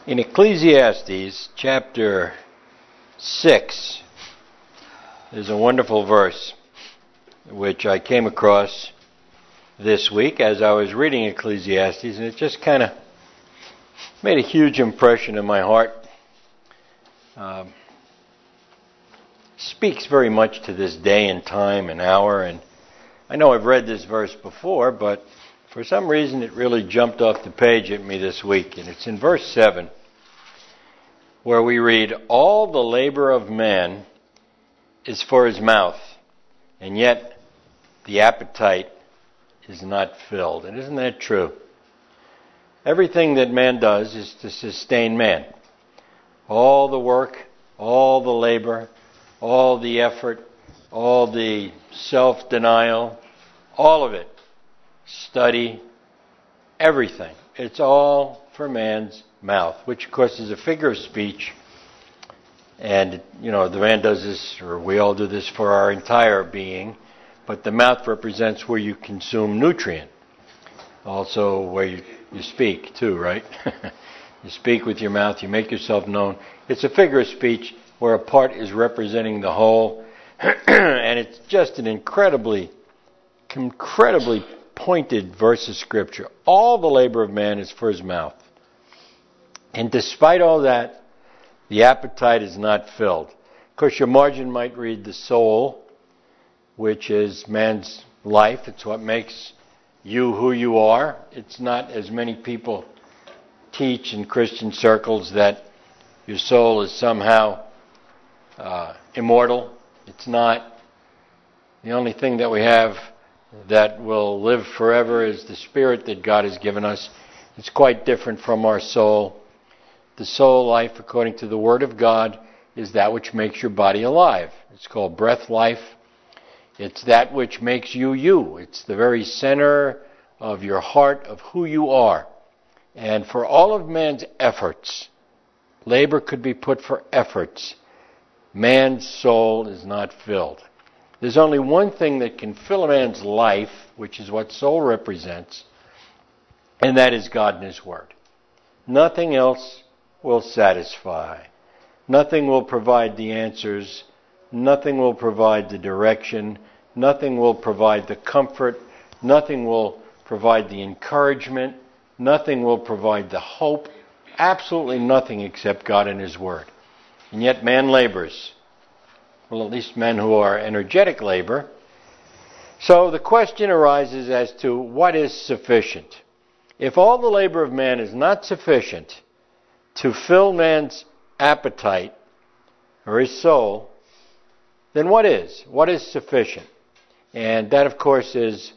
In Ecclesiastes chapter 6, there's a wonderful verse which I came across this week as I was reading Ecclesiastes, and it just kind of made a huge impression in my heart. Speaks very much to this day and time and hour, and I know I've read this verse before, but for some reason it really jumped off the page at me this week, and it's in verse 7, where we read, "All the labor of man is for his mouth, and yet the appetite is not filled." And isn't that true? Everything that man does is to sustain man. All the work, all the labor, all the effort, all the self-denial, all of it, study, everything. It's all for man's mouth, which of course is a figure of speech. And, the man does this, or we all do this for our entire being, but the mouth represents where you consume nutrient. Also where you speak too, right? You speak with your mouth, you make yourself known. It's a figure of speech where a part is representing the whole, and it's just an incredibly pointed verse of Scripture. All the labor of man is for his mouth. And despite all that, the appetite is not filled. Of course, your margin might read the soul, which is man's life. It's what makes you who you are. It's not, as many people teach in Christian circles, that your soul is somehow immortal. It's not. The only thing that we have that will live forever is the spirit that God has given us. It's quite different from our soul. The soul life, according to the Word of God, is that which makes your body alive. It's called breath life. It's that which makes you you. It's the very center of your heart, of who you are. And for all of man's efforts, labor could be put for efforts, man's soul is not filled. There's only one thing that can fill a man's life, which is what soul represents, and that is God and His Word. Nothing else will satisfy. Nothing will provide the answers. Nothing will provide the direction. Nothing will provide the comfort. Nothing will provide the encouragement. Nothing will provide the hope. Absolutely nothing except God and His Word. And yet man labors. Well, at least men who are energetic labor. So the question arises as to what is sufficient. If all the labor of man is not sufficient to fill man's appetite or his soul, then what is? What is sufficient? And that, of course, is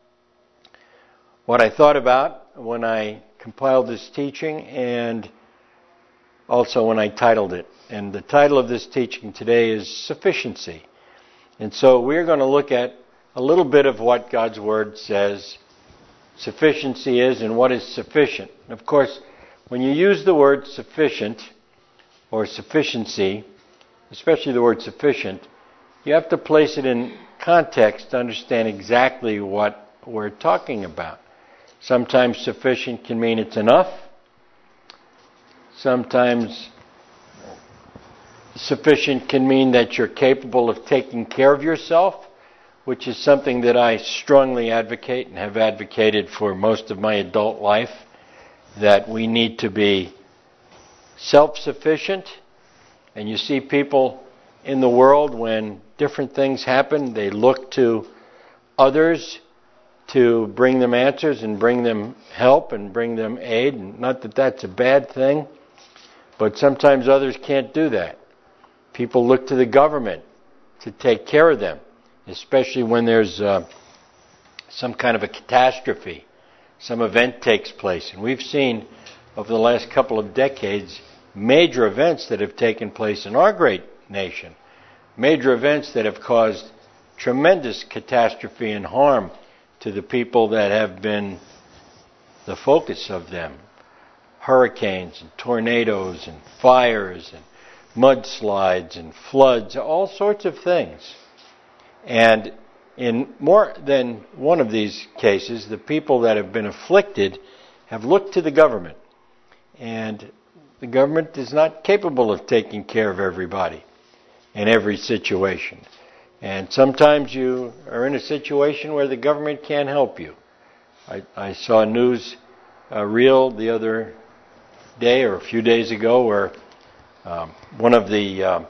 what I thought about when I compiled this teaching and also when I titled it. And the title of this teaching today is Sufficiency. And so we're going to look at a little bit of what God's Word says sufficiency is and what is sufficient. And of course, when you use the word sufficient or sufficiency, especially the word sufficient, you have to place it in context to understand exactly what we're talking about. Sometimes sufficient can mean it's enough. Sometimes sufficient can mean that you're capable of taking care of yourself, which is something that I strongly advocate and have advocated for most of my adult life, that we need to be self-sufficient. And you see people in the world, when different things happen, they look to others to bring them answers and bring them help and bring them aid. And not that that's a bad thing, but sometimes others can't do that. People look to the government to take care of them, especially when there's some kind of a catastrophe. Some event takes place. And we've seen over the last couple of decades major events that have taken place in our great nation. Major events that have caused tremendous catastrophe and harm to the people that have been the focus of them. Hurricanes and tornadoes and fires and mudslides and floods, all sorts of things. And in more than one of these cases, the people that have been afflicted have looked to the government. And the government is not capable of taking care of everybody in every situation. And sometimes you are in a situation where the government can't help you. I saw a news reel the other day or a few days ago where one of the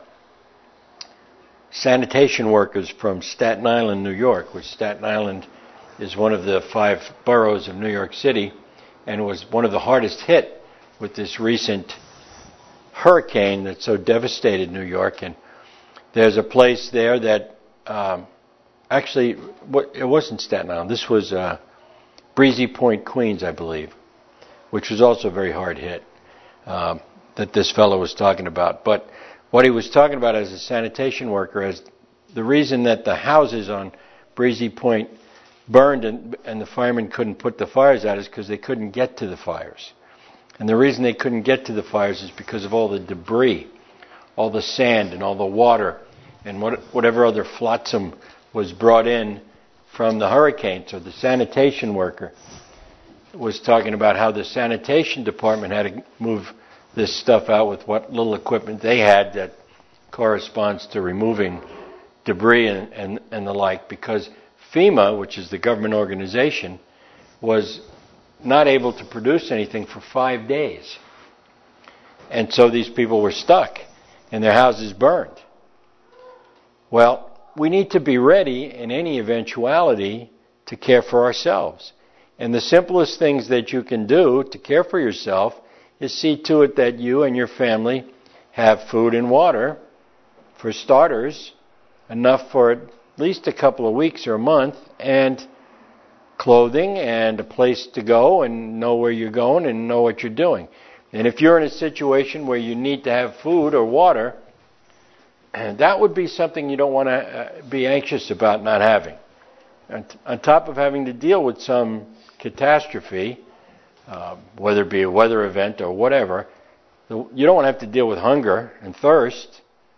sanitation workers from Staten Island, New York, which Staten Island is one of the 5 boroughs of New York City, and was one of the hardest hit with this recent hurricane that so devastated New York. And there's a place there that actually, it wasn't Staten Island. This was Breezy Point, Queens, I believe, which was also very hard hit that this fellow was talking about. But what he was talking about as a sanitation worker, as the reason that the houses on Breezy Point burned and the firemen couldn't put the fires out is because they couldn't get to the fires. And the reason they couldn't get to the fires is because of all the debris, all the sand and all the water and whatever other flotsam was brought in from the hurricane. So the sanitation worker was talking about how the sanitation department had to move this stuff out with what little equipment they had that corresponds to removing debris and the like, because FEMA, which is the government organization, was not able to produce anything for 5 days. And so these people were stuck and their houses burned. Well, we need to be ready in any eventuality to care for ourselves. And the simplest things that you can do to care for yourself is see to it that you and your family have food and water, for starters, enough for at least a couple of weeks or a month, and clothing and a place to go and know where you're going and know what you're doing. And if you're in a situation where you need to have food or water, that would be something you don't want to be anxious about not having. And on top of having to deal with some catastrophe, whether it be a weather event or whatever, you don't want to have to deal with hunger and thirst.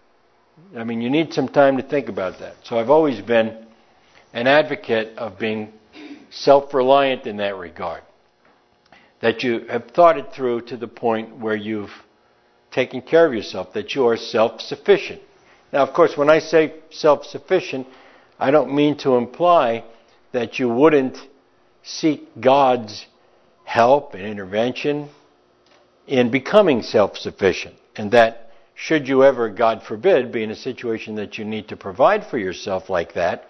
I mean, you need some time to think about that. So I've always been an advocate of being self-reliant in that regard. That you have thought it through to the point where you've taken care of yourself, that you are self-sufficient. Now, of course, when I say self-sufficient, I don't mean to imply that you wouldn't seek God's help and intervention in becoming self-sufficient, and that should you ever, God forbid, be in a situation that you need to provide for yourself like that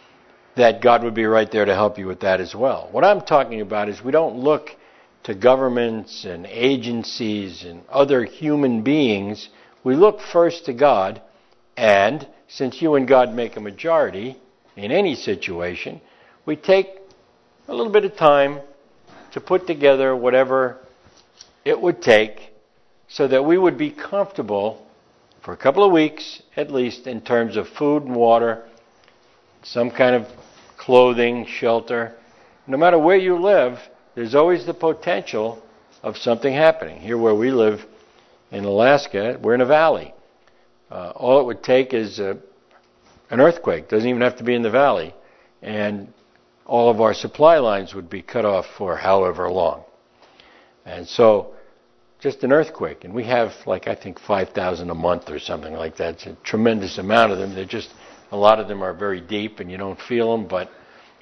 God would be right there to help you with that as well. What I'm talking about is we don't look to governments and agencies and other human beings. We look first to God, and since you and God make a majority in any situation, we take a little bit of time to put together whatever it would take so that we would be comfortable for a couple of weeks at least in terms of food and water, some kind of clothing, shelter. No matter where you live, there's always the potential of something happening. Here where we live in Alaska, we're in a valley. All it would take is an earthquake. It doesn't even have to be in the valley. And all of our supply lines would be cut off for however long. And so, just an earthquake. And we have, I think 5,000 a month or something like that. It's a tremendous amount of them. A lot of them are very deep and you don't feel them, but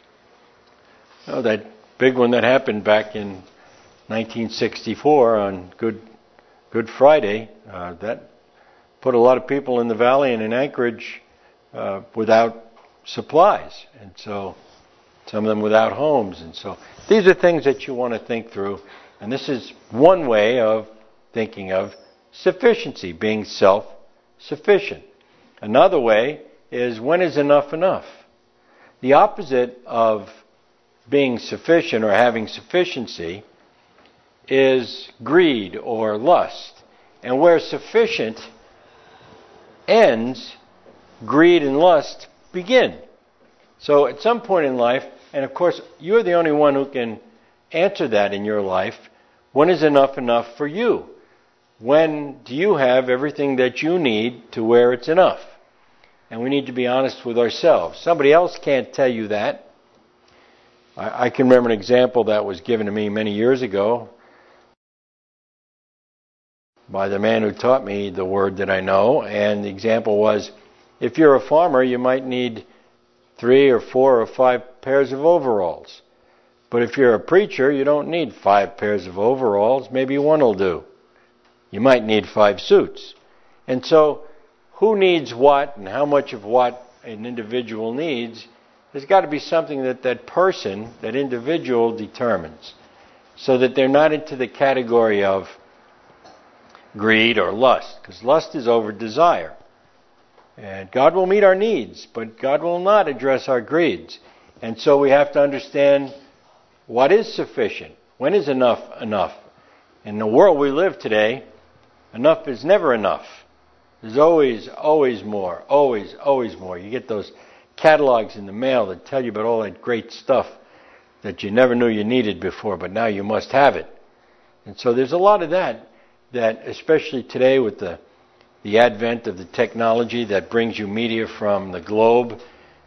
that big one that happened back in 1964 on Good Friday, that put a lot of people in the valley and in Anchorage without supplies, and so some of them without homes. And so these are things that you want to think through, and this is one way of thinking of sufficiency, being self-sufficient. Another way is, when is enough enough? The opposite of being sufficient or having sufficiency is greed or lust. And where sufficient ends, greed and lust begin. So at some point in life, and of course you're the only one who can answer that in your life, when is enough enough for you? When do you have everything that you need to where it's enough? And we need to be honest with ourselves. Somebody else can't tell you that. I can remember an example that was given to me many years ago. by the man who taught me the word that I know. And the example was, if you're a farmer, you might need 3 or 4 or 5 pairs of overalls. But if you're a preacher, you don't need 5 pairs of overalls. Maybe one will do. You might need 5 suits. And so, who needs what and how much of what an individual needs, there's got to be something that that person, that individual, determines. So that they're not into the category of greed or lust. Because lust is over desire. And God will meet our needs, but God will not address our greeds. And so we have to understand what is sufficient. When is enough enough? In the world we live today, enough is never enough. There's always more. Always more. You get those catalogs in the mail that tell you about all that great stuff that you never knew you needed before, but now you must have it. And so there's a lot of that especially today with the advent of the technology that brings you media from the globe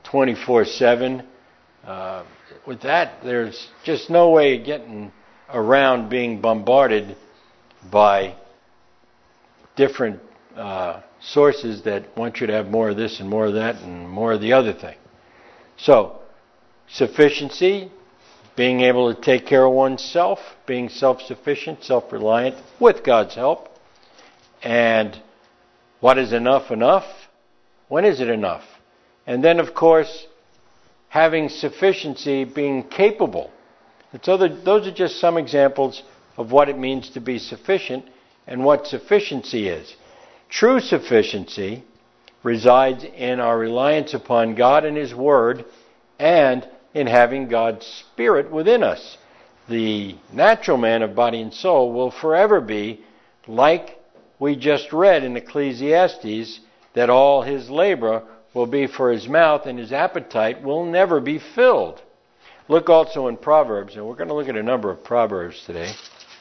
24/7. With that, there's just no way of getting around being bombarded by different sources that want you to have more of this and more of that and more of the other thing. So, sufficiency, being able to take care of oneself, being self-sufficient, self-reliant, with God's help. And what is enough enough? When is it enough? And then, of course, having sufficiency, being capable. And so those are just some examples of what it means to be sufficient and what sufficiency is. True sufficiency resides in our reliance upon God and His Word and in having God's Spirit within us. The natural man of body and soul will forever be like we just read in Ecclesiastes, that all his labor will be for his mouth and his appetite will never be filled. Look also in Proverbs, and we're going to look at a number of Proverbs today,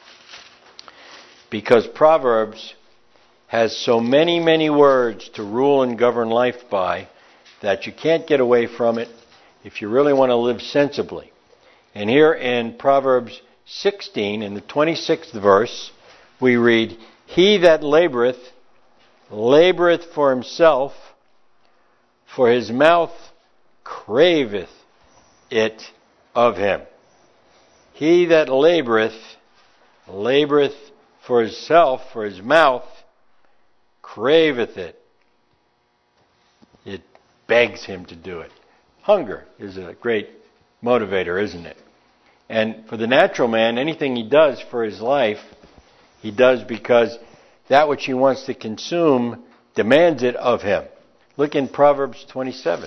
because Proverbs has so many, many words to rule and govern life by that you can't get away from it if you really want to live sensibly. And here in Proverbs 16, in the 26th verse, we read, "He that laboreth, laboreth for himself, for his mouth craveth it of him." He that laboreth, laboreth for himself, for his mouth craveth it. It begs him to do it. Hunger is a great motivator, isn't it? And for the natural man, anything he does for his life, he does because that which he wants to consume demands it of him. Look in Proverbs 27.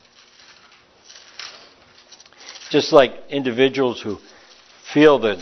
Just like individuals who feel the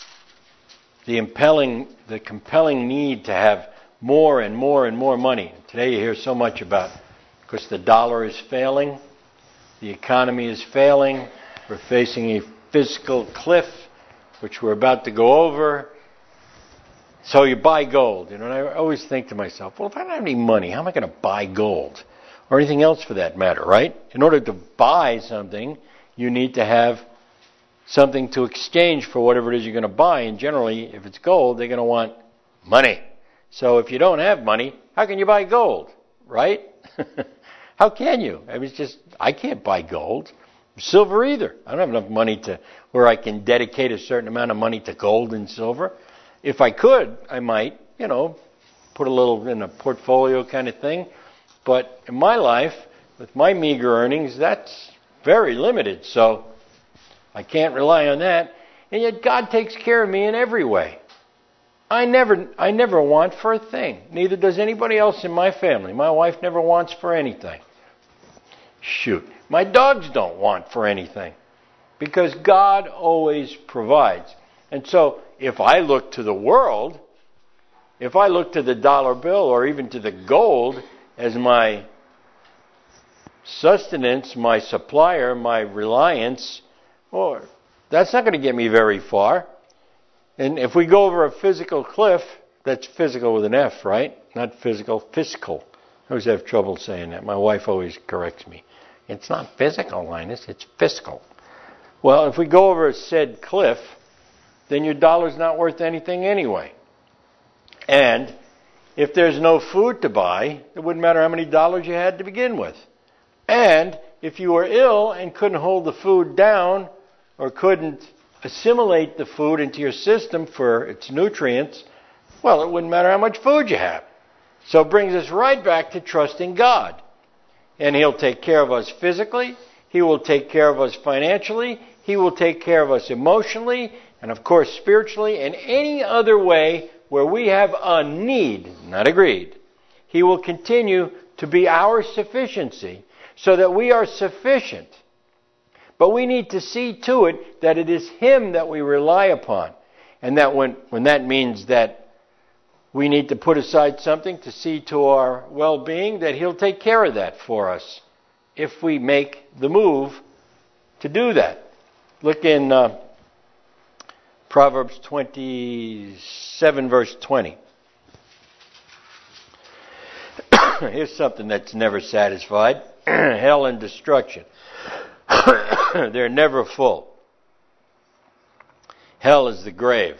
compelling need to have more and more and more money. Today you hear so much about, because the dollar is failing, the economy is failing, we're facing a fiscal cliff, which we're about to go over. So you buy gold. And I always think to myself, well, if I don't have any money, how am I going to buy gold? Or anything else for that matter, right? In order to buy something, you need to have something to exchange for whatever it is you're going to buy. And generally, if it's gold, they're going to want money. So if you don't have money, how can you buy gold, right? How can you? I mean, I can't buy gold. Silver either. I don't have enough money to where I can dedicate a certain amount of money to gold and silver. If I could, I might, put a little in a portfolio kind of thing. But in my life, with my meager earnings, that's very limited. So I can't rely on that. And yet God takes care of me in every way. I never want for a thing. Neither does anybody else in my family. My wife never wants for anything. Shoot. My dogs don't want for anything. Because God always provides. And so, if I look to the world, if I look to the dollar bill or even to the gold as my sustenance, my supplier, my reliance, well, that's not going to get me very far. And if we go over a physical cliff, that's physical with an F, right? Not physical, fiscal. I always have trouble saying that. My wife always corrects me. It's not physical, Linus, it's fiscal. Well, if we go over a said cliff, then your dollar's not worth anything anyway. And If there's no food to buy, it wouldn't matter how many dollars you had to begin with. And if you were ill and couldn't hold the food down or couldn't assimilate the food into your system for its nutrients, well, it wouldn't matter how much food you have. So it brings us right back to trusting God. And He'll take care of us physically. He will take care of us financially. He will take care of us emotionally. And of course spiritually. And any other way where we have a need, not a greed. He will continue to be our sufficiency so that we are sufficient. But we need to see to it that it is Him that we rely upon. And that when that means that we need to put aside something to see to our well-being, that He'll take care of that for us if we make the move to do that. Look in Proverbs 27, verse 20. Here's something that's never satisfied. Hell and destruction. They're never full. Hell is the grave.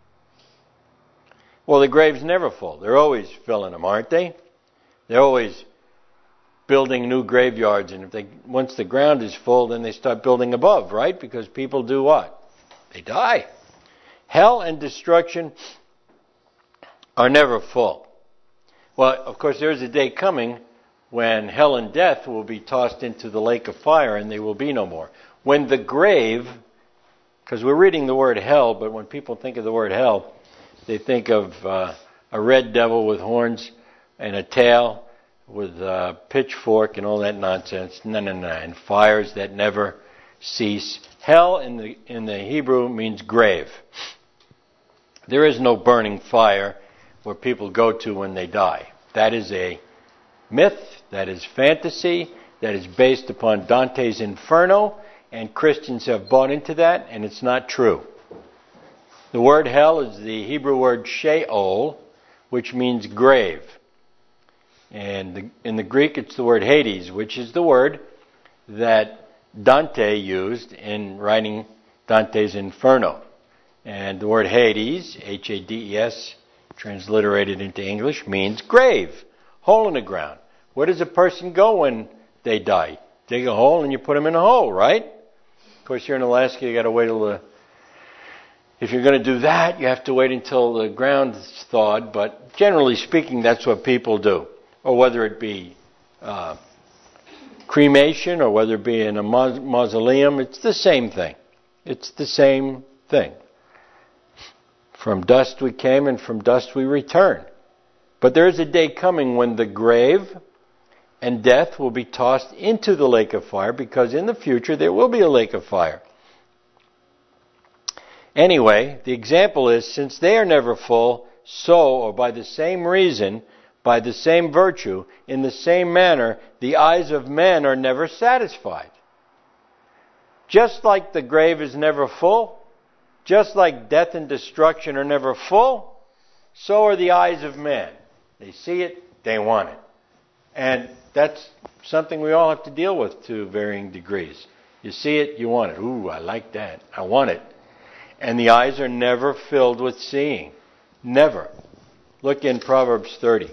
Well, the grave's never full. They're always filling them, aren't they? They're always building new graveyards. And once the ground is full, then they start building above, right? Because people do what? They die. Hell and destruction are never full. Well, of course, there's a day coming when hell and death will be tossed into the lake of fire and they will be no more. When the grave, because we're reading the word hell, but when people think of the word hell, they think of a red devil with horns and a tail with a pitchfork and all that nonsense. No. And fires that never cease. Hell in the Hebrew means grave. There is no burning fire where people go to when they die. That is a myth, that is fantasy, that is based upon Dante's Inferno, and Christians have bought into that, and it's not true. The word hell is the Hebrew word Sheol, which means grave. And in the Greek it's the word Hades, which is the word that Dante used in writing Dante's Inferno. And the word Hades, Hades, transliterated into English, means grave, hole in the ground. Where does a person go when they die? Dig a hole and you put them in a hole, right? Of course, here in Alaska, you got to wait till if you're going to do that, you have to wait until the ground is thawed. But generally speaking, that's what people do. Or whether it be cremation or whether it be in a mausoleum, it's the same thing. It's the same thing. From dust we came and from dust we return. But there is a day coming when the grave and death will be tossed into the lake of fire, because in the future there will be a lake of fire. Anyway, the example is, since they are never full, so, or by the same reason, by the same virtue, in the same manner, the eyes of men are never satisfied. Just like the grave is never full, just like death and destruction are never full, so are the eyes of men. They see it, they want it. And that's something we all have to deal with to varying degrees. You see it, you want it. Ooh, I like that. I want it. And the eyes are never filled with seeing. Never. Look in Proverbs 30.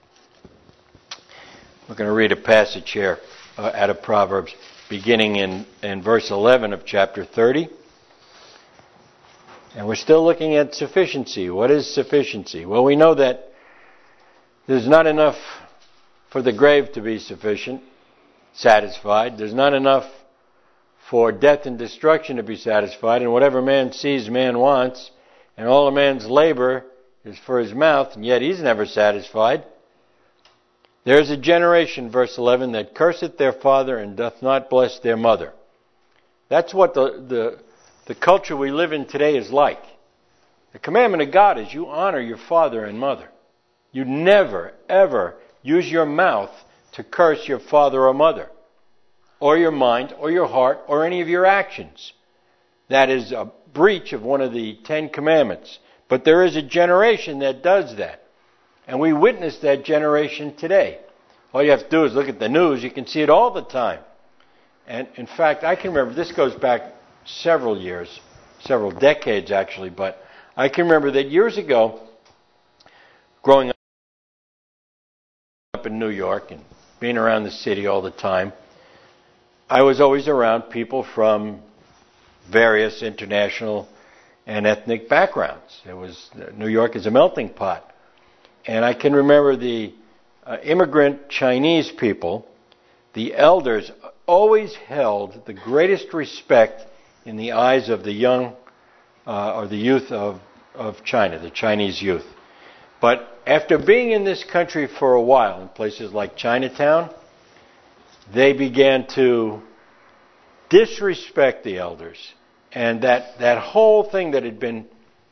We're going to read a passage here out of Proverbs, beginning in verse 11 of chapter 30. And we're still looking at sufficiency. What is sufficiency? Well, we know that there's not enough for the grave to be sufficient, satisfied. There's not enough for death and destruction to be satisfied. And whatever man sees, man wants. And all a man's labor is for his mouth, and yet he's never satisfied. There is a generation, verse 11, that curseth their father and doth not bless their mother. That's what the culture we live in today is like. The commandment of God is you honor your father and mother. You never, ever use your mouth to curse your father or mother, or your mind, or your heart, or any of your actions. That is a breach of one of the 10 commandments. But there is a generation that does that. And we witness that generation today. All you have to do is look at the news. You can see it all the time. And in fact, I can remember, this goes back several years, several decades actually, but I can remember that years ago, growing up, New York and being around the city all the time, I was always around people from various international and ethnic backgrounds. New York is a melting pot. And I can remember the immigrant Chinese people, the elders always held the greatest respect in the eyes of the young or the youth of China, the Chinese youth. But after being in this country for a while, in places like Chinatown, they began to disrespect the elders. And that whole thing that had been,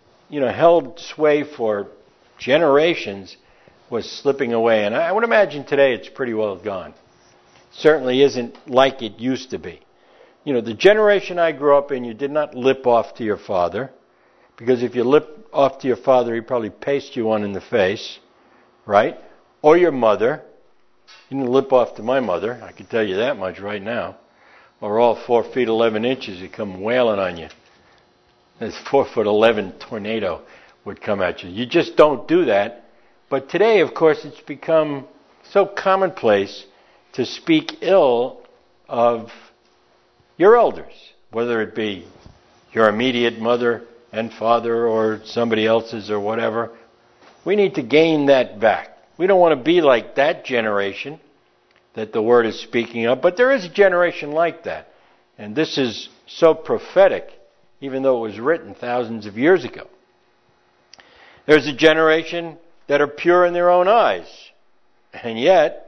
held sway for generations was slipping away. And I would imagine today it's pretty well gone. Certainly isn't like it used to be. The generation I grew up in, you did not lip off to your father, because if you lip off to your father, he'd probably paste you one in the face, right? Or your mother. You didn't lip off to my mother, I can tell you that much right now. Or all 4 feet 11 inches would come wailing on you. This 4 foot 11 tornado would come at you. You just don't do that. But today, of course, it's become so commonplace to speak ill of your elders, whether it be your immediate mother and father or somebody else's or whatever. We need to gain that back. We don't want to be like that generation that the Word is speaking of, but there is a generation like that. And this is so prophetic, even though it was written thousands of years ago. There's a generation that are pure in their own eyes, and yet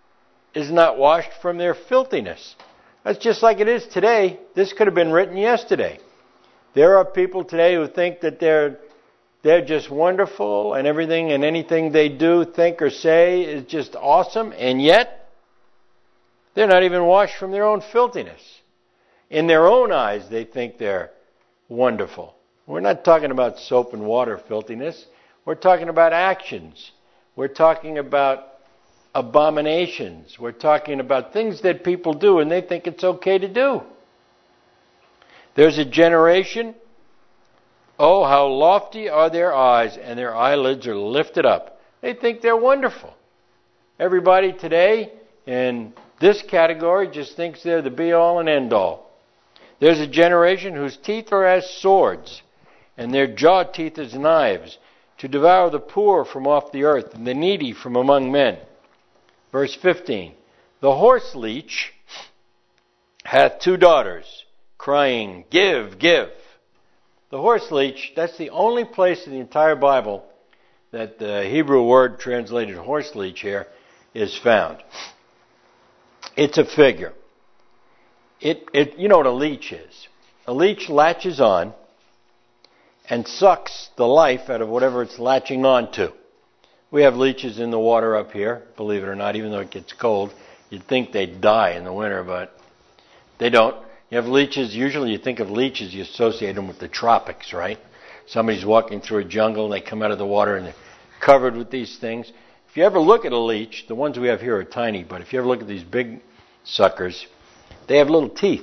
is not washed from their filthiness. That's just like it is today. This could have been written yesterday. There are people today who think that they're just wonderful and everything and anything they do, think, or say is just awesome, and yet they're not even washed from their own filthiness. In their own eyes, they think they're wonderful. We're not talking about soap and water filthiness. We're talking about actions. We're talking about abominations. We're talking about things that people do and they think it's okay to do. There's a generation, oh, how lofty are their eyes, and their eyelids are lifted up. They think they're wonderful. Everybody today in this category just thinks they're the be-all and end-all. There's a generation whose teeth are as swords, and their jaw teeth as knives, to devour the poor from off the earth, and the needy from among men. Verse 15, the horse leech hath 2 daughters, crying, give, give. The horse leech, that's the only place in the entire Bible that the Hebrew word translated horse leech here is found. It's a figure. You know what a leech is. A leech latches on and sucks the life out of whatever it's latching on to. We have leeches in the water up here, believe it or not, even though it gets cold. You'd think they'd die in the winter, but they don't. You have leeches, usually you think of leeches, you associate them with the tropics, right? Somebody's walking through a jungle and they come out of the water and they're covered with these things. If you ever look at a leech, the ones we have here are tiny, but if you ever look at these big suckers, they have little teeth.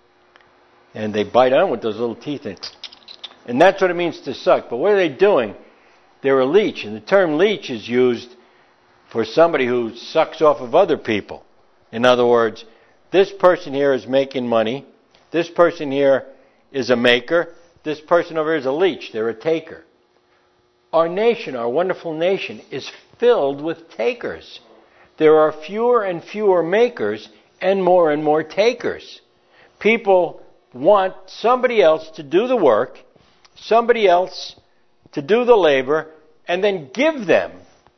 And they bite on with those little teeth. And that's what it means to suck. But what are they doing? They're a leech. And the term leech is used for somebody who sucks off of other people. In other words, this person here is making money. This person here is a maker. This person over here is a leech. They're a taker. Our nation, our wonderful nation, is filled with takers. There are fewer and fewer makers and more takers. People want somebody else to do the work, somebody else to do the labor, and then give them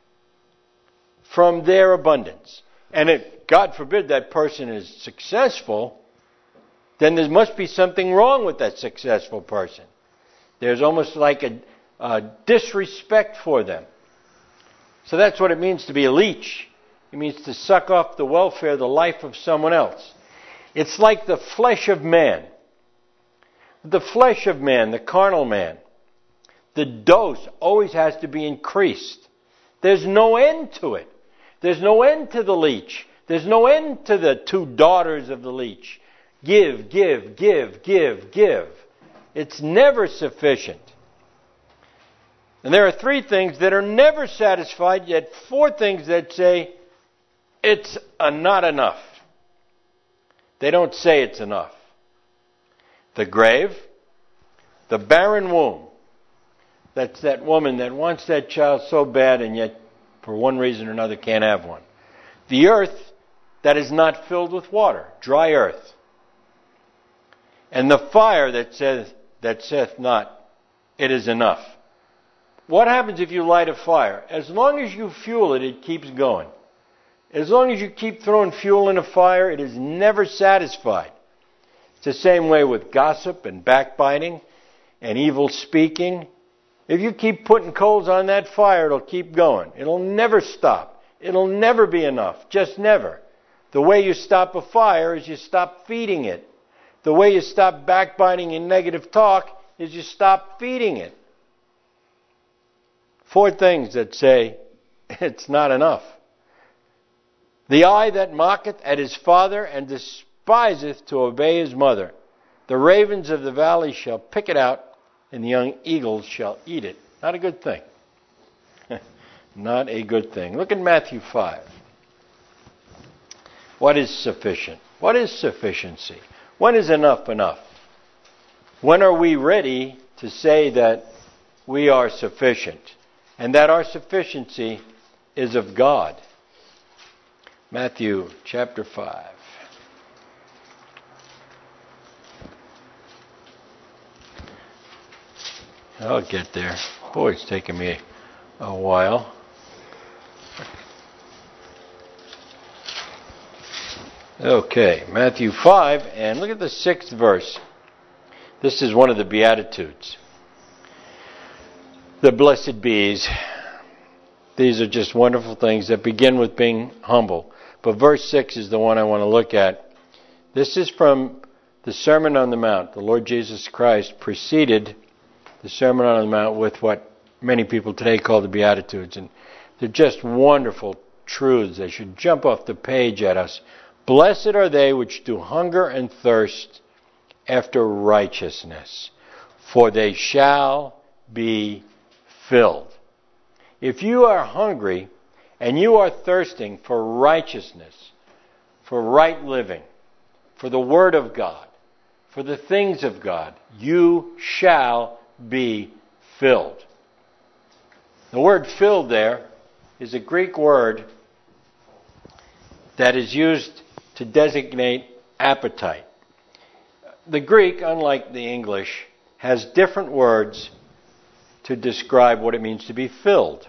from their abundance. And if, God forbid, that person is successful, then there must be something wrong with that successful person. There's almost like a disrespect for them. So that's what it means to be a leech. It means to suck off the welfare, the life of someone else. It's like the flesh of man. The flesh of man, the carnal man. The dose always has to be increased. There's no end to it. There's no end to the leech. There's no end to the 2 daughters of the leech. Give, give, give, give, give. It's never sufficient. And there are 3 things that are never satisfied, yet 4 things that say, it's not enough. They don't say it's enough. The grave, the barren womb. That's that woman that wants that child so bad and yet for one reason or another can't have one. The earth that is not filled with water, dry earth. And the fire that saith not, it is enough. What happens if you light a fire? As long as you fuel it, it keeps going. As long as you keep throwing fuel in a fire, it is never satisfied. It's the same way with gossip and backbiting and evil speaking. If you keep putting coals on that fire, it'll keep going. It'll never stop. It'll never be enough. Just never. The way you stop a fire is you stop feeding it. The way you stop backbiting and negative talk is you stop feeding it. 4 things that say it's not enough. The eye that mocketh at his father and despiseth to obey his mother. The ravens of the valley shall pick it out, and the young eagles shall eat it. Not a good thing. Not a good thing. Look at Matthew 5. What is sufficient? What is sufficiency? When is enough enough? When are we ready to say that we are sufficient and that our sufficiency is of God? Matthew chapter 5. I'll get there. Boy, it's taking me a while. Okay, Matthew 5, and look at the 6th verse. This is one of the Beatitudes. The blessed bees. These are just wonderful things that begin with being humble. But verse 6 is the one I want to look at. This is from the Sermon on the Mount. The Lord Jesus Christ preceded the Sermon on the Mount with what many people today call the Beatitudes. And they're just wonderful truths. They should jump off the page at us. Blessed are they which do hunger and thirst after righteousness, for they shall be filled. If you are hungry and you are thirsting for righteousness, for right living, for the Word of God, for the things of God, you shall be filled. The word filled there is a Greek word that is used to designate appetite. The Greek, unlike the English, has different words to describe what it means to be filled.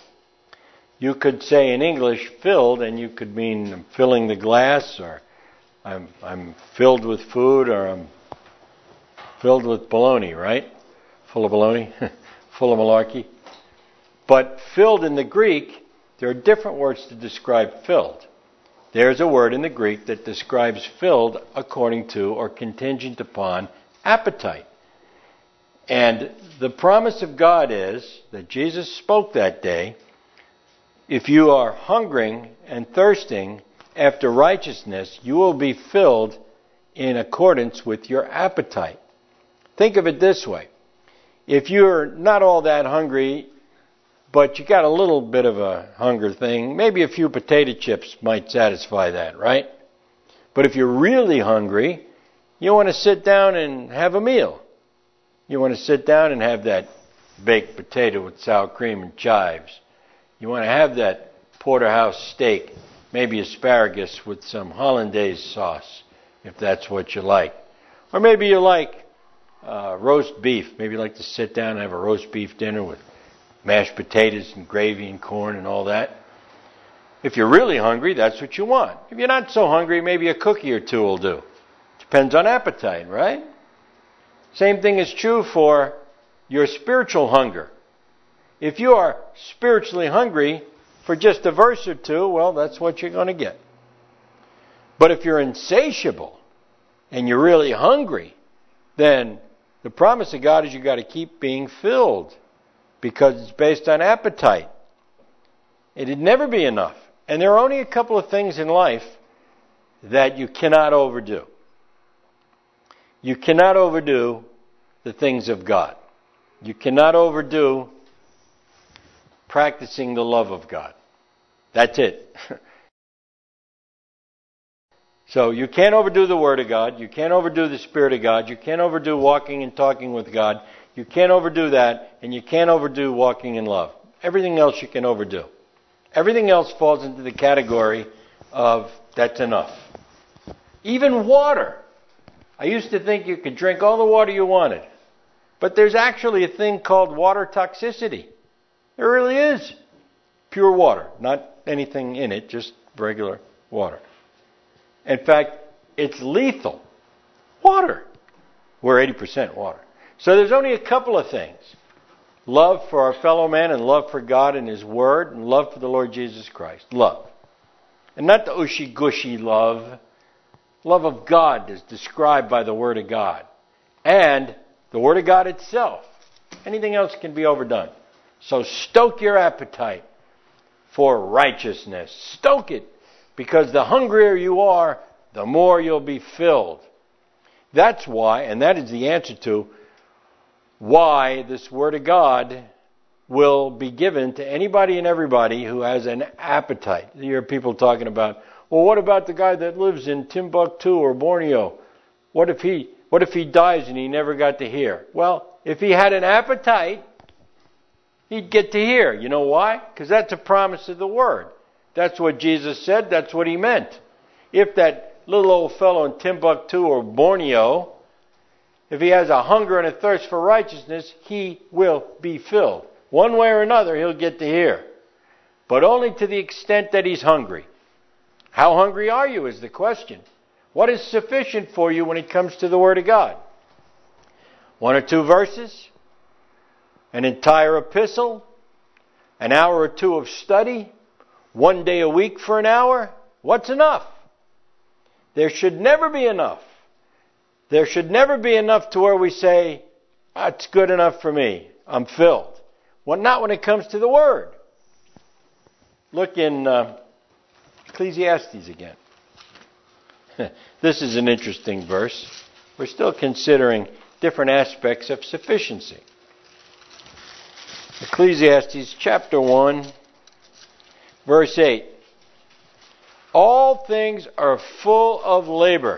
You could say in English filled, and you could mean filling the glass, or I'm filled with food, or I'm filled with baloney, right? Full of baloney, full of malarkey. But filled in the Greek, there are different words to describe filled. There's a word in the Greek that describes filled according to or contingent upon appetite. And the promise of God is that Jesus spoke that day, if you are hungering and thirsting after righteousness, you will be filled in accordance with your appetite. Think of it this way. If you're not all that hungry, but you got a little bit of a hunger thing, maybe a few potato chips might satisfy that, right? But if you're really hungry, you want to sit down and have a meal. You want to sit down and have that baked potato with sour cream and chives. You want to have that porterhouse steak, maybe asparagus with some hollandaise sauce, if that's what you like. Or maybe you like roast beef. Maybe you like to sit down and have a roast beef dinner with mashed potatoes and gravy and corn and all that. If you're really hungry, that's what you want. If you're not so hungry, maybe a cookie or two will do. Depends on appetite, right? Same thing is true for your spiritual hunger. If you are spiritually hungry for just a verse or two, well, that's what you're going to get. But if you're insatiable and you're really hungry, then the promise of God is you've got to keep being filled because it's based on appetite. It'd never be enough. And there are only a couple of things in life that you cannot overdo. You cannot overdo the things of God. You cannot overdo practicing the love of God. That's it. So you can't overdo the Word of God. You can't overdo the Spirit of God. You can't overdo walking and talking with God. You can't overdo that, and you can't overdo walking in love. Everything else you can overdo. Everything else falls into the category of that's enough. Even water. I used to think you could drink all the water you wanted. But there's actually a thing called water toxicity. There really is. Pure water. Not anything in it, just regular water. In fact, it's lethal. Water. We're 80% water. So there's only a couple of things. Love for our fellow man and love for God and His Word and love for the Lord Jesus Christ. Love. And not the ushy-gushy love. Love of God is described by the Word of God. And the Word of God itself. Anything else can be overdone. So stoke your appetite for righteousness. Stoke it. Because the hungrier you are, the more you'll be filled. That's why, and that is the answer to why this Word of God will be given to anybody and everybody who has an appetite. You hear people talking about, well, what about the guy that lives in Timbuktu or Borneo? What if he dies and he never got to hear? Well, if he had an appetite, he'd get to hear. You know why? Because that's a promise of the Word. That's what Jesus said. That's what He meant. If that little old fellow in Timbuktu or Borneo, if he has a hunger and a thirst for righteousness, he will be filled. One way or another, he'll get to hear. But only to the extent that he's hungry. How hungry are you is the question. What is sufficient for you when it comes to the Word of God? 1 or 2 verses? An entire epistle? An hour or 2 of study? 1 day a week for an hour? What's enough? There should never be enough. There should never be enough to where we say, it's good enough for me. I'm filled. Well, not when it comes to the Word. Look in Ecclesiastes again. This is an interesting verse. We're still considering different aspects of sufficiency. Ecclesiastes chapter 1, verse 8. All things are full of labor.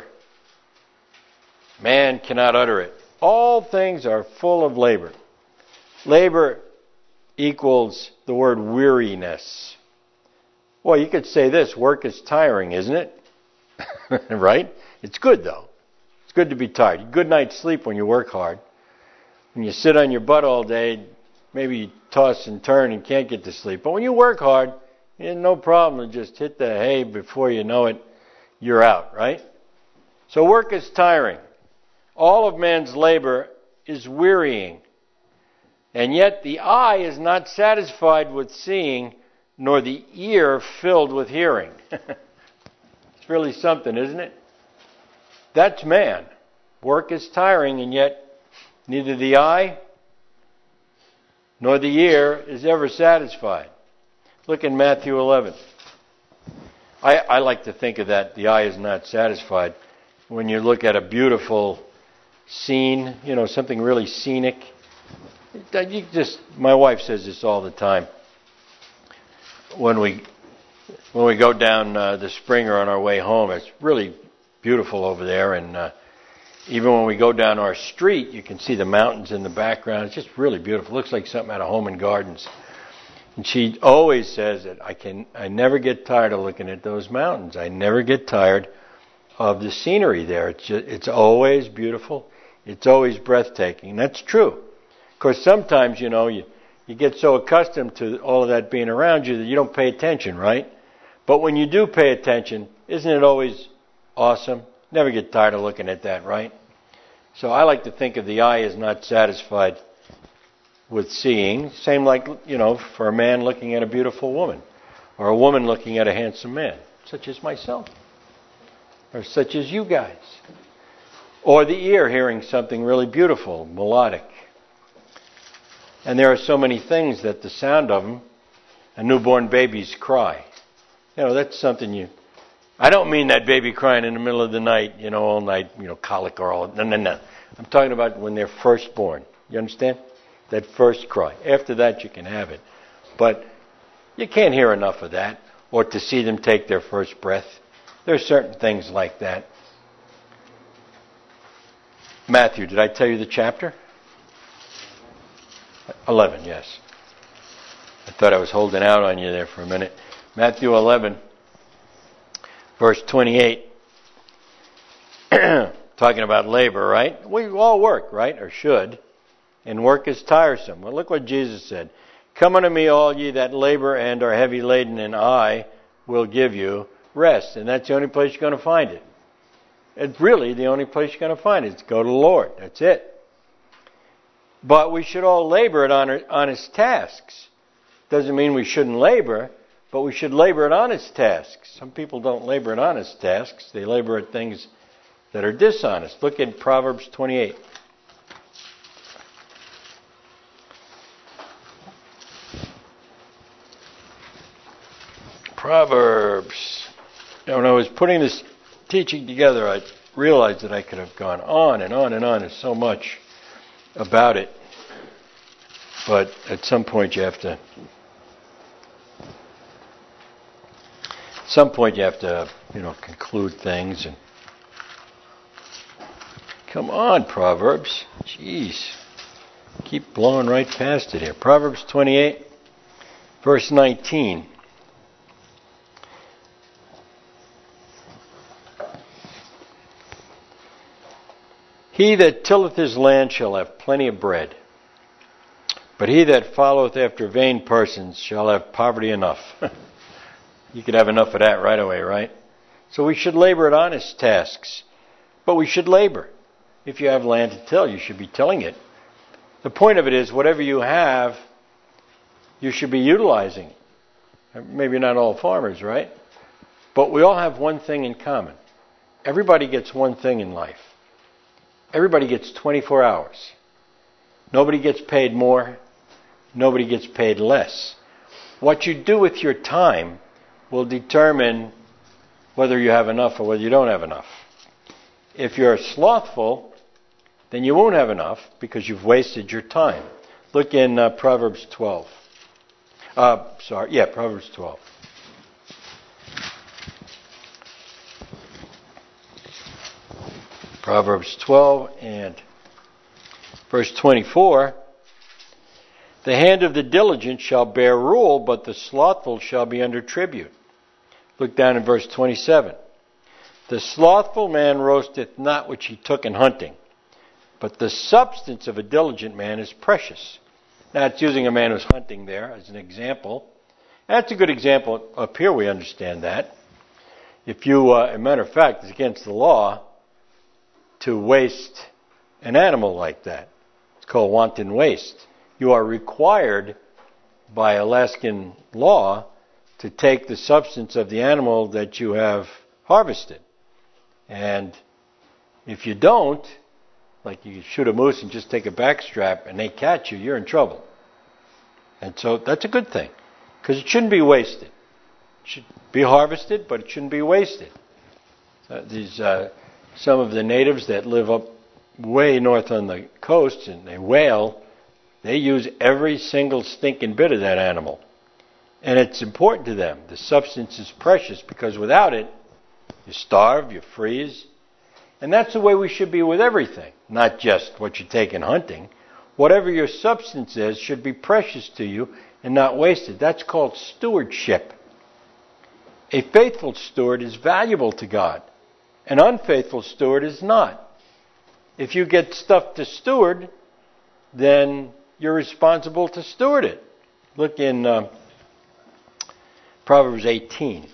Man cannot utter it. All things are full of labor. Labor equals the word weariness. Well, you could say this, work is tiring, isn't it? Right? It's good, though. It's good to be tired. Good night's sleep when you work hard. When you sit on your butt all day, maybe you toss and turn and can't get to sleep. But when you work hard, it's no problem to just hit the hay before you know it, you're out, right? So work is tiring. All of man's labor is wearying. And yet the eye is not satisfied with seeing, nor the ear filled with hearing. It's really something, isn't it? That's man. Work is tiring, and yet neither the eye nor the ear is ever satisfied. Look in Matthew 11. I like to think of that, the eye is not satisfied. When you look at a beautiful scene, something really scenic. My wife says this all the time. When we go down the Springer on our way home, it's really beautiful over there. And even when we go down our street, you can see the mountains in the background. It's just really beautiful. It looks like something out of Home and Gardens. And she always says that I never get tired of looking at those mountains. I never get tired of the scenery there. It's always beautiful. It's always breathtaking. And that's true. Of course, sometimes, you get so accustomed to all of that being around you that you don't pay attention, right? But when you do pay attention, isn't it always awesome? Never get tired of looking at that, right? So I like to think of the eye as not satisfied with seeing. Same like, for a man looking at a beautiful woman. Or a woman looking at a handsome man, such as myself. Or such as you guys. Or the ear hearing something really beautiful, melodic. And there are so many things that the sound of them, a newborn baby's cry. That's something I don't mean that baby crying in the middle of the night, all night, colic or all. No. I'm talking about when they're first born. You understand? That first cry. After that, you can have it. But you can't hear enough of that. Or to see them take their first breath. There are certain things like that. Matthew, did I tell you the chapter? 11, yes. I thought I was holding out on you there for a minute. Matthew 11, verse 28. Talking about labor, right? We all work, right? Or should. And work is tiresome. Well, look what Jesus said. Come unto me, all ye that labor and are heavy laden, and I will give you rest. And that's the only place you're going to find it. It's really the only place you're going to find it. It's go to the Lord. That's it. But we should all labor at honest tasks. Doesn't mean we shouldn't labor, but we should labor at honest tasks. Some people don't labor at honest tasks. They labor at things that are dishonest. Look at Proverbs 28. Proverbs. When I was putting this teaching together, I realized that I could have gone on and on and on. There's so much about it. But at some point you have to conclude things. And come on, Proverbs. Jeez. Keep blowing right past it here. Proverbs 28, verse 19. He that tilleth his land shall have plenty of bread, but he that followeth after vain persons shall have poverty enough. You could have enough of that right away, right? So we should labor at honest tasks, but we should labor. If you have land to till, you should be tilling it. The point of it is, whatever you have, you should be utilizing. Maybe not all farmers, right? But we all have one thing in common. Everybody gets one thing in life. Everybody gets 24 hours. Nobody gets paid more. Nobody gets paid less. What you do with your time will determine whether you have enough or whether you don't have enough. If you're slothful, then you won't have enough because you've wasted your time. Look in Proverbs 12. Proverbs 12. Proverbs 12 and verse 24. The hand of the diligent shall bear rule, but the slothful shall be under tribute. Look down in verse 27. The slothful man roasteth not which he took in hunting, but the substance of a diligent man is precious. Now it's using a man who's hunting there as an example. That's a good example. Up here we understand that. If you, as a matter of fact, it's against the law to waste an animal like that. It's called wanton waste. You are required by Alaskan law to take the substance of the animal that you have harvested. And if you don't, like you shoot a moose and just take a backstrap and they catch you, you're in trouble. And so that's a good thing, because it shouldn't be wasted. It should be harvested, but it shouldn't be wasted. Some of the natives that live up way north on the coast and they whale, they use every single stinking bit of that animal. And it's important to them. The substance is precious because without it, you starve, you freeze. And that's the way we should be with everything, not just what you take in hunting. Whatever your substance is should be precious to you and not wasted. That's called stewardship. A faithful steward is valuable to God. An unfaithful steward is not. If you get stuff to steward, then you're responsible to steward it. Look in Proverbs 18.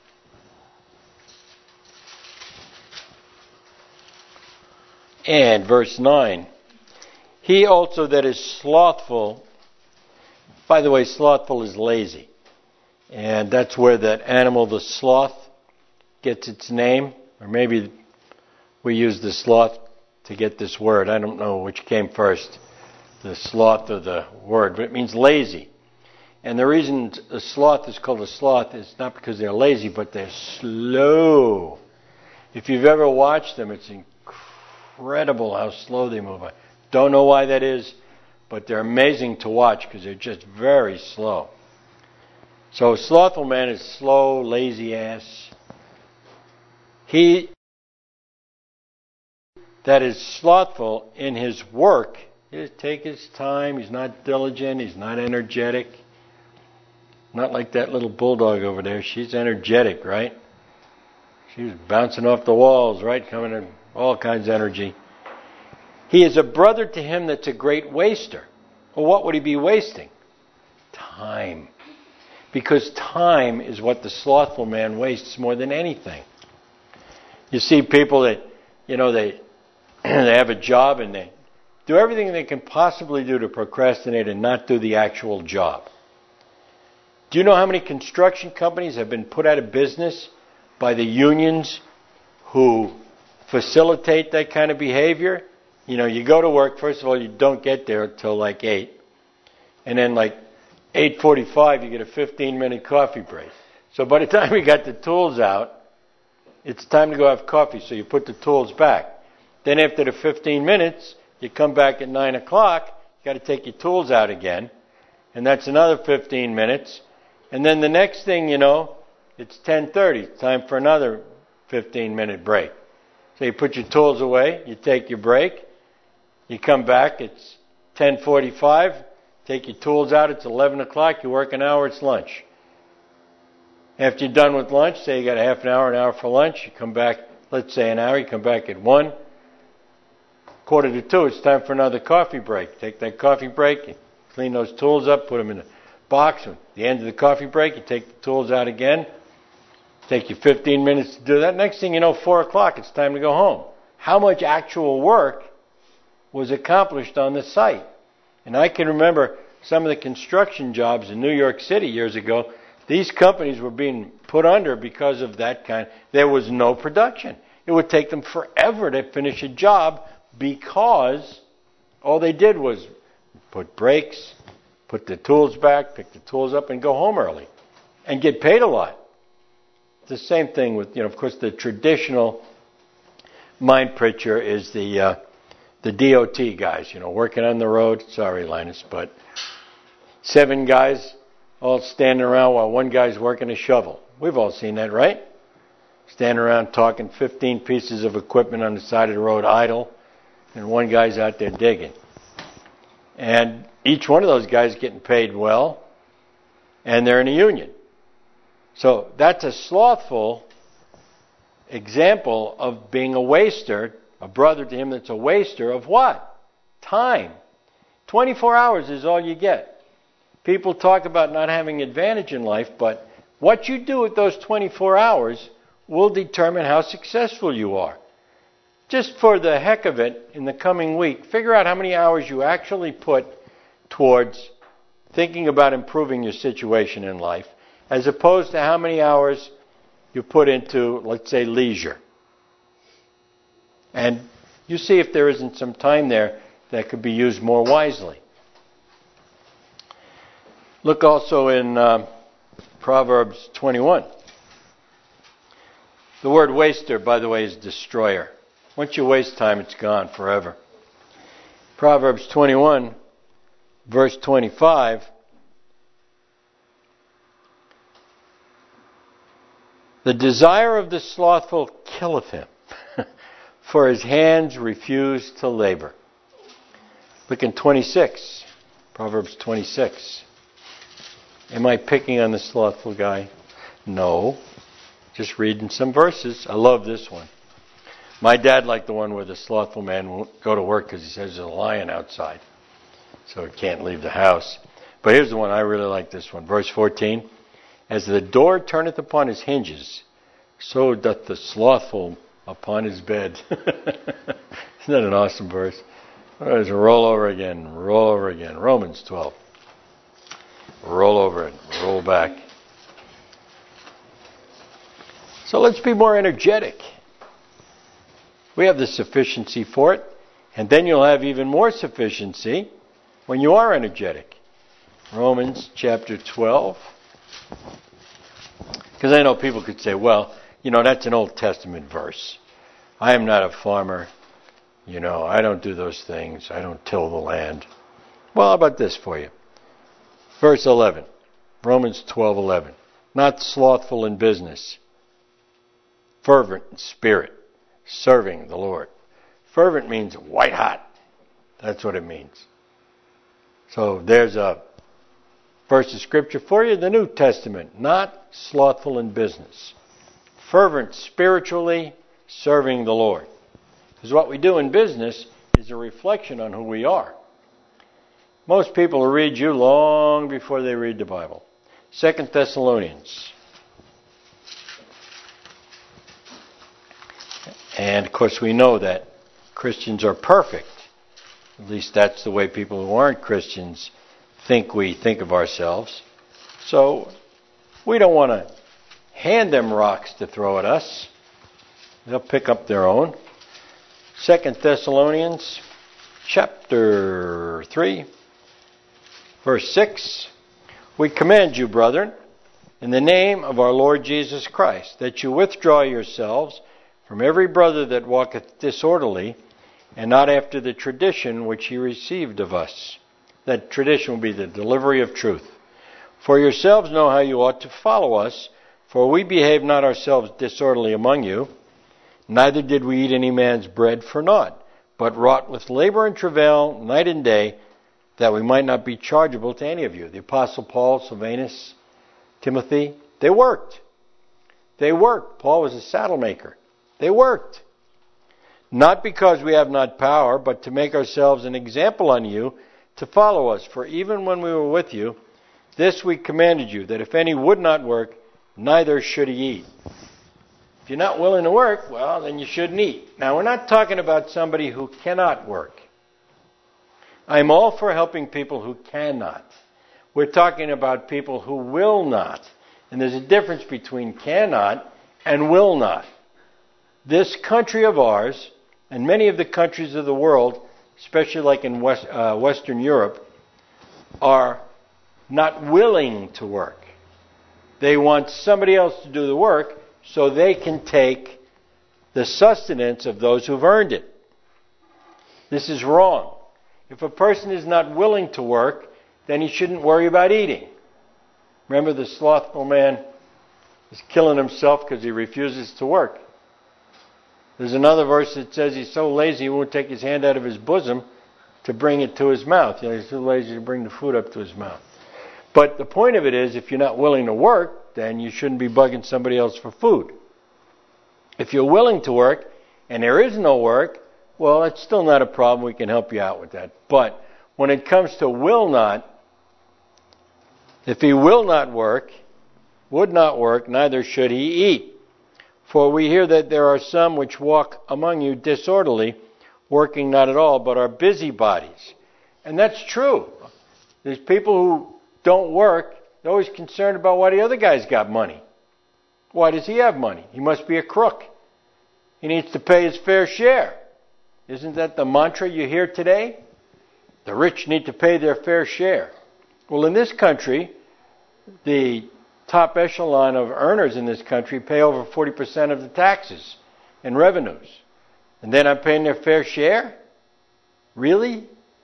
And verse 9. He also that is slothful, by the way, slothful is lazy. And that's where that animal, the sloth, gets its name. Or maybe we use the sloth to get this word. I don't know which came first, the sloth or the word, but it means lazy. And the reason a sloth is called a sloth is not because they're lazy, but they're slow. If you've ever watched them, it's incredible how slow they move. I don't know why that is, but they're amazing to watch because they're just very slow. So a slothful man is slow, lazy ass. He that is slothful in his work, he take his time, he's not diligent, he's not energetic. Not like that little bulldog over there. She's energetic, right? She's bouncing off the walls, right? Coming in all kinds of energy. He is a brother to him that's a great waster. Well, what would he be wasting? Time. Because time is what the slothful man wastes more than anything. You see people that, they have a job and they do everything they can possibly do to procrastinate and not do the actual job. Do you know how many construction companies have been put out of business by the unions who facilitate that kind of behavior? You go to work, first of all, you don't get there until like 8. And then like 8:45, you get a 15-minute coffee break. So by the time you got the tools out, it's time to go have coffee, so you put the tools back. Then after the 15 minutes, you come back at 9 o'clock, you got to take your tools out again, and that's another 15 minutes. And then the next thing you know, it's 10:30. It's time for another 15-minute break. So you put your tools away, you take your break, you come back, it's 10:45, take your tools out, it's 11 o'clock, you work an hour, it's lunch. After you're done with lunch, say you got a half an hour for lunch, you come back, let's say an hour, you come back at 1, 1:45, it's time for another coffee break. Take that coffee break, you clean those tools up, put them in a box. At the end of the coffee break, you take the tools out again. Take you 15 minutes to do that. Next thing you know, 4 o'clock, it's time to go home. How much actual work was accomplished on the site? And I can remember some of the construction jobs in New York City years ago. These companies were being put under because of that kind. There was no production. It would take them forever to finish a job because all they did was put brakes, put the tools back, pick the tools up, and go home early. And get paid a lot. It's the same thing with, of course, the traditional mind picture is the DOT guys, working on the road. Sorry, Linus, but 7 guys all standing around while one guy's working a shovel. We've all seen that, right? Standing around talking, 15 pieces of equipment on the side of the road idle, and one guy's out there digging. And each one of those guys getting paid well, and they're in a union. So that's a slothful example of being a waster, a brother to him that's a waster of what? Time. 24 hours is all you get. People talk about not having advantage in life, but what you do with those 24 hours will determine how successful you are. Just for the heck of it, in the coming week, figure out how many hours you actually put towards thinking about improving your situation in life, as opposed to how many hours you put into, let's say, leisure. And you see if there isn't some time there that could be used more wisely. Look also in Proverbs 21. The word waster, by the way, is destroyer. Once you waste time, it's gone forever. Proverbs 21, verse 25. The desire of the slothful killeth him, for his hands refuse to labor. Look in 26, Proverbs 26. Am I picking on the slothful guy? No. Just reading some verses. I love this one. My dad liked the one where the slothful man won't go to work because he says there's a lion outside, so he can't leave the house. But here's the one, I really like this one. Verse 14. As the door turneth upon his hinges, so doth the slothful upon his bed. Isn't that an awesome verse? There's a roll over again, roll over again. Romans 12. Roll over it, roll back. So let's be more energetic. We have the sufficiency for it, and then you'll have even more sufficiency when you are energetic. Romans chapter 12. Because I know people could say, well, that's an Old Testament verse. I am not a farmer. I don't do those things. I don't till the land. Well, how about this for you? Verse 11. Romans 12:11. Not slothful in business. fervent in spirit, serving the Lord. Fervent means white hot. That's what it means. So there's a verse of Scripture for you, the New Testament. Not slothful in business. Fervent spiritually, serving the Lord. Because what we do in business is a reflection on who we are. Most people will read you long before they read the Bible. 2 Thessalonians. And of course we know that Christians are perfect. At least that's the way people who aren't Christians think we think of ourselves. So we don't want to hand them rocks to throw at us. They'll pick up their own. 2 Thessalonians chapter 3, verse 6. We command you, brethren, in the name of our Lord Jesus Christ, that you withdraw yourselves from every brother that walketh disorderly, and not after the tradition which he received of us. That tradition will be the delivery of truth. For yourselves know how you ought to follow us, for we behave not ourselves disorderly among you, neither did we eat any man's bread for naught, but wrought with labor and travail night and day, that we might not be chargeable to any of you. The Apostle Paul, Silvanus, Timothy, they worked. They worked. Paul was a saddle maker. They worked. Not because we have not power, but to make ourselves an example unto you, to follow us. For even when we were with you, this we commanded you, that if any would not work, neither should he eat. If you're not willing to work, well, then you shouldn't eat. Now, we're not talking about somebody who cannot work. I'm all for helping people who cannot. We're talking about people who will not. And there's a difference between cannot and will not. This country of ours, and many of the countries of the world, especially like in Western Europe, are not willing to work. They want somebody else to do the work so they can take the sustenance of those who've earned it. This is wrong. If a person is not willing to work, then he shouldn't worry about eating. Remember, the slothful man is killing himself because he refuses to work. There's another verse that says he's so lazy he won't take his hand out of his bosom to bring it to his mouth. He's too lazy to bring the food up to his mouth. But the point of it is, if you're not willing to work, then you shouldn't be bugging somebody else for food. If you're willing to work and there is no work, well, it's still not a problem. We can help you out with that. But when it comes to will not, if he will not work, would not work, neither should he eat. For we hear that there are some which walk among you disorderly, working not at all, but are busybodies. And that's true. There's people who don't work. They're always concerned about why the other guy's got money. Why does he have money? He must be a crook. He needs to pay his fair share. Isn't that the mantra you hear today? The rich need to pay their fair share. Well, in this country, the top echelon of earners in this country pay over 40% of the taxes and revenues. And they're not paying their fair share? Really?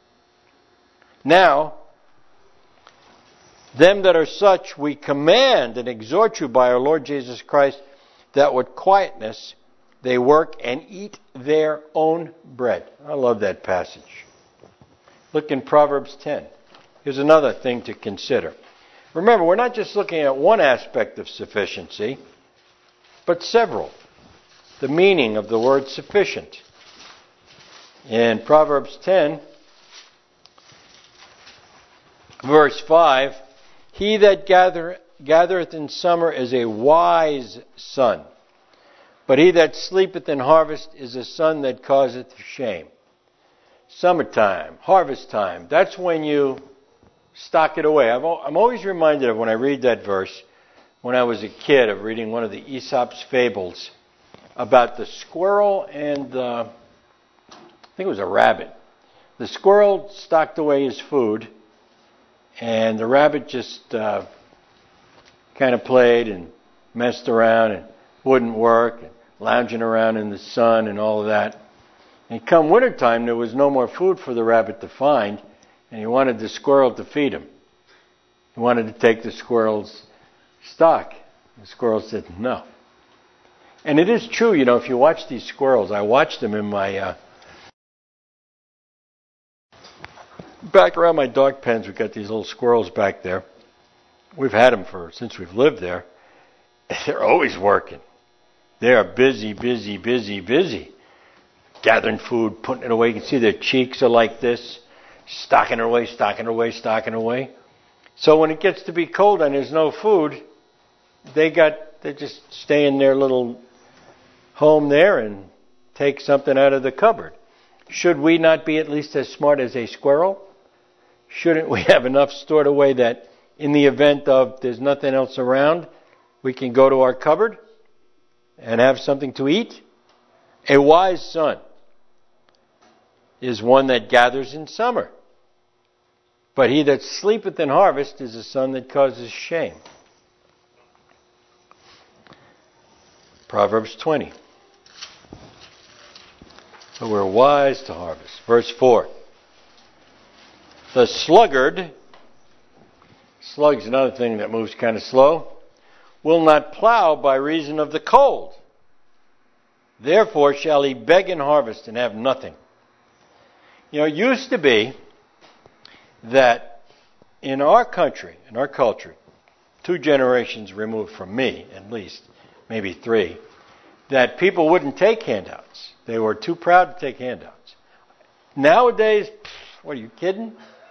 Now, them that are such we command and exhort you by our Lord Jesus Christ, that with quietness they work and eat their own bread. I love that passage. Look in Proverbs 10. Here's another thing to consider. Remember, we're not just looking at one aspect of sufficiency, but several. The meaning of the word sufficient. In Proverbs 10, verse 5, he that gathereth in summer is a wise son, but he that sleepeth in harvest is a son that causeth shame. Summertime, harvest time, that's when you stock it away. I'm always reminded of when I read that verse, when I was a kid, of reading one of the Aesop's fables about the squirrel and I think it was a rabbit. The squirrel stocked away his food, and the rabbit just kind of played and messed around and wouldn't work, and lounging around in the sun and all of that. And come wintertime, there was no more food for the rabbit to find, and he wanted the squirrel to feed him. He wanted to take the squirrel's stock. The squirrel said no. And it is true, if you watch these squirrels, I watched them in my... back around my dog pens, we've got these little squirrels back there. We've had them since we've lived there. They're always working. They are busy, busy, busy, busy. Gathering food, putting it away. You can see their cheeks are like this. Stocking it away, stocking it away, stocking it away. So when it gets to be cold and there's no food, they just stay in their little home there and take something out of the cupboard. Should we not be at least as smart as a squirrel? Shouldn't we have enough stored away that in the event of there's nothing else around, we can go to our cupboard and have something to eat? A wise son is one that gathers in summer, but he that sleepeth in harvest is a son that causes shame. Proverbs 20. So we're wise to harvest. Verse 4. The sluggard's another thing that moves kind of slow, will not plow by reason of the cold. Therefore shall he beg in harvest and have nothing. It used to be that in our country, in our culture, 2 generations removed from me, at least, maybe 3, that people wouldn't take handouts. They were too proud to take handouts. Nowadays, what are you kidding?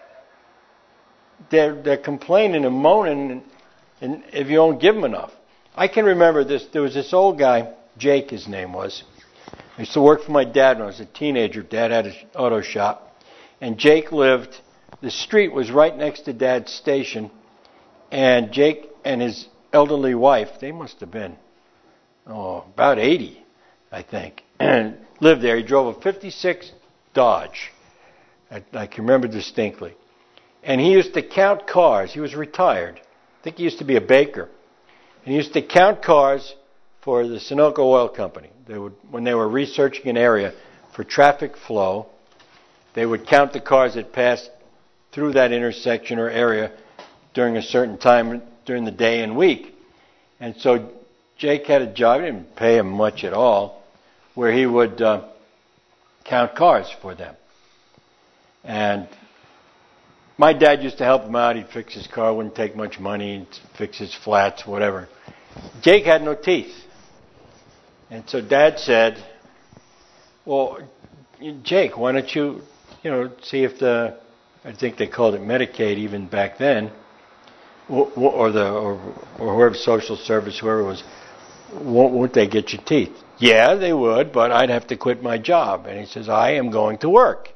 They're complaining and moaning, and if you don't give them enough. I can remember this. There was this old guy, Jake, his name was. I used to work for my dad when I was a teenager. Dad had an auto shop, and Jake lived. The street was right next to Dad's station, and Jake and his elderly wife, they must have been about 80, I think, and lived there. He drove a 56 Dodge. I can remember distinctly. And he used to count cars. He was retired. I think he used to be a baker. And he used to count cars for the Sunoco Oil Company. When they were researching an area for traffic flow, they would count the cars that passed through that intersection or area during a certain time during the day and week. And so Jake had a job, he didn't pay him much at all, where he would count cars for them. And my dad used to help him out. He'd fix his car, wouldn't take much money, he'd fix his flats, whatever. Jake had no teeth. And so Dad said, well, Jake, why don't you, see if I think they called it Medicaid even back then, or whoever, social service, whoever it was, won't they get your teeth? Yeah, they would, but I'd have to quit my job. And he says, I am going to work.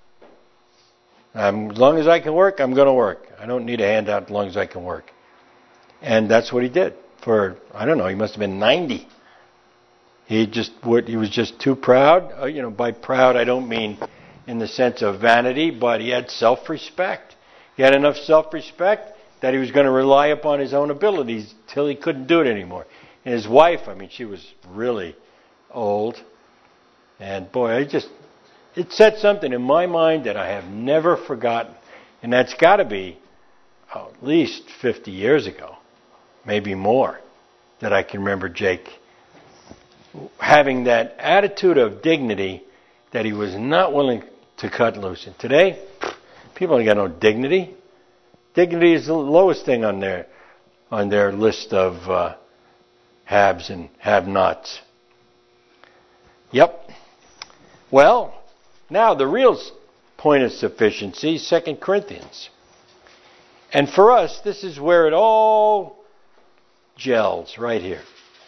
As long as I can work, I'm going to work. I don't need a handout as long as I can work. And that's what he did for, I don't know, he must have been 90. He was just too proud. By proud, I don't mean in the sense of vanity, but he had self-respect. He had enough self-respect that he was going to rely upon his own abilities till he couldn't do it anymore. And his wife, she was really old. And boy, it said something in my mind that I have never forgotten. And that's got to be at least 50 years ago, maybe more, that I can remember Jake having that attitude of dignity that he was not willing to cut loose. And today, people ain't got no dignity. Dignity is the lowest thing on their list of haves and have-nots. Yep. Well, now the real point of sufficiency, 2 Corinthians. And for us, this is where it all gels, right here.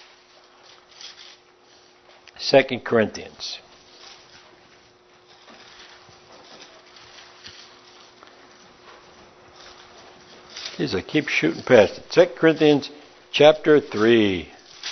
2 Corinthians. Jeez, I keep shooting past it. 2 Corinthians chapter 3.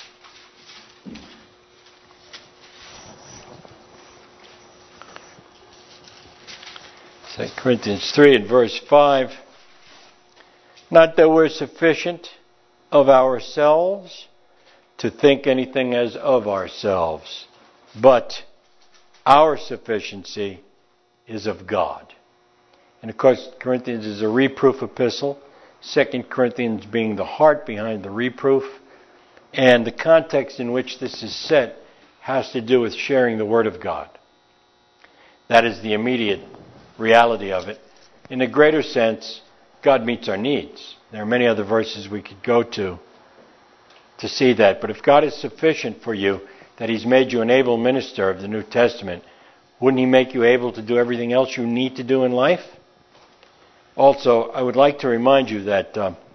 Corinthians 3 and verse 5. Not that we're sufficient of ourselves to think anything as of ourselves, but our sufficiency is of God. And of course, Corinthians is a reproof epistle. 2 Corinthians being the heart behind the reproof. And the context in which this is set has to do with sharing the Word of God. That is the immediate reality of it. In a greater sense, God meets our needs. There are many other verses we could go to see that. But if God is sufficient for you, that He's made you an able minister of the New Testament, wouldn't He make you able to do everything else you need to do in life? Also, I would like to remind you that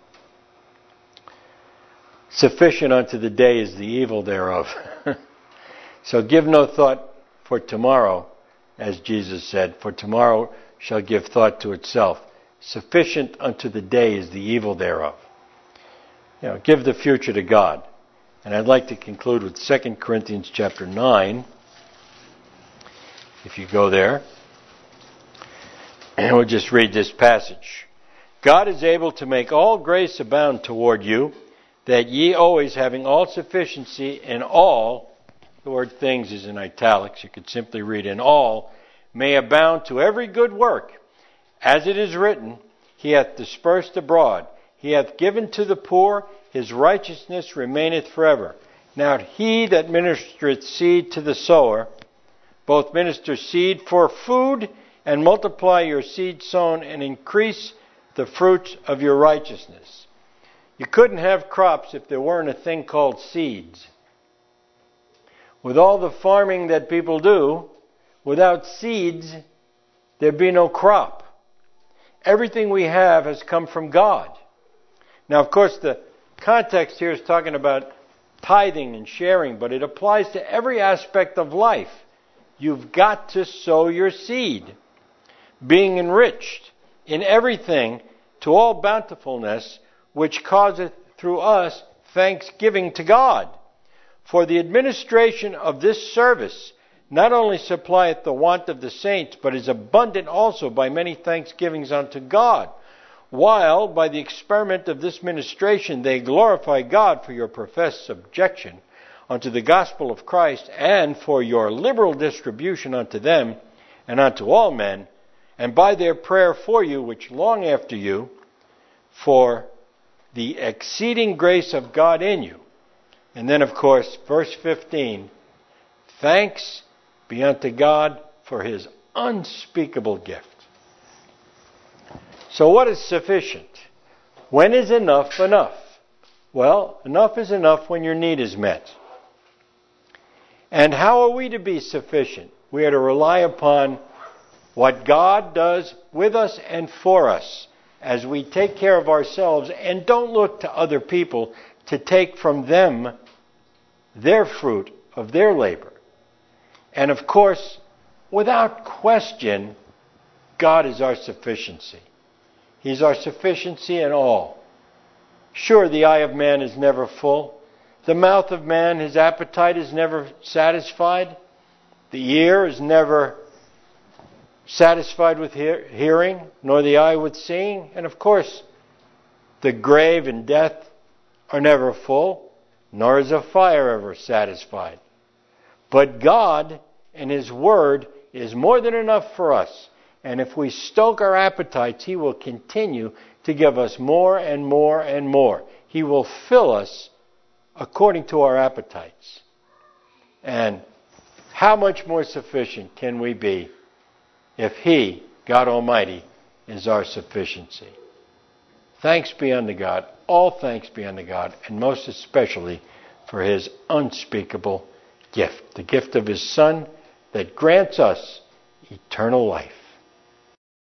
sufficient unto the day is the evil thereof. So give no thought for tomorrow, as Jesus said, for tomorrow shall give thought to itself. Sufficient unto the day is the evil thereof. Give the future to God. And I'd like to conclude with 2 Corinthians chapter 9, if you go there. And we'll just read this passage. God is able to make all grace abound toward you, that ye always having all sufficiency in all, the word things is in italics, you could simply read in all, may abound to every good work. As it is written, He hath dispersed abroad, He hath given to the poor, His righteousness remaineth forever. Now He that ministereth seed to the sower, both minister seed for food, and multiply your seed sown, and increase the fruits of your righteousness. You couldn't have crops if there weren't a thing called seeds. With all the farming that people do, without seeds, there'd be no crop. Everything we have has come from God. Now, of course, the context here is talking about tithing and sharing, but it applies to every aspect of life. You've got to sow your seed, being enriched in everything to all bountifulness, which causeth through us thanksgiving to God. For the administration of this service not only supplieth the want of the saints, but is abundant also by many thanksgivings unto God, while by the experiment of this ministration they glorify God for your professed subjection unto the gospel of Christ, and for your liberal distribution unto them and unto all men, and by their prayer for you, which long after you, for the exceeding grace of God in you. And then, of course, verse 15, thanks be unto God for His unspeakable gift. So what is sufficient? When is enough enough? Well, enough is enough when your need is met. And how are we to be sufficient? We are to rely upon what God does with us and for us as we take care of ourselves and don't look to other people to take from them their fruit of their labor. And of course, without question, God is our sufficiency. He's our sufficiency in all. Sure, the eye of man is never full. The mouth of man, his appetite is never satisfied. The ear is never satisfied with hearing, nor the eye with seeing. And of course, the grave and death are never full, nor is a fire ever satisfied. But God and His Word is more than enough for us. And if we stoke our appetites, He will continue to give us more and more and more. He will fill us according to our appetites. And how much more sufficient can we be if He, God Almighty, is our sufficiency? Thanks be unto God, all thanks be unto God, and most especially for His unspeakable gift, the gift of His Son that grants us eternal life.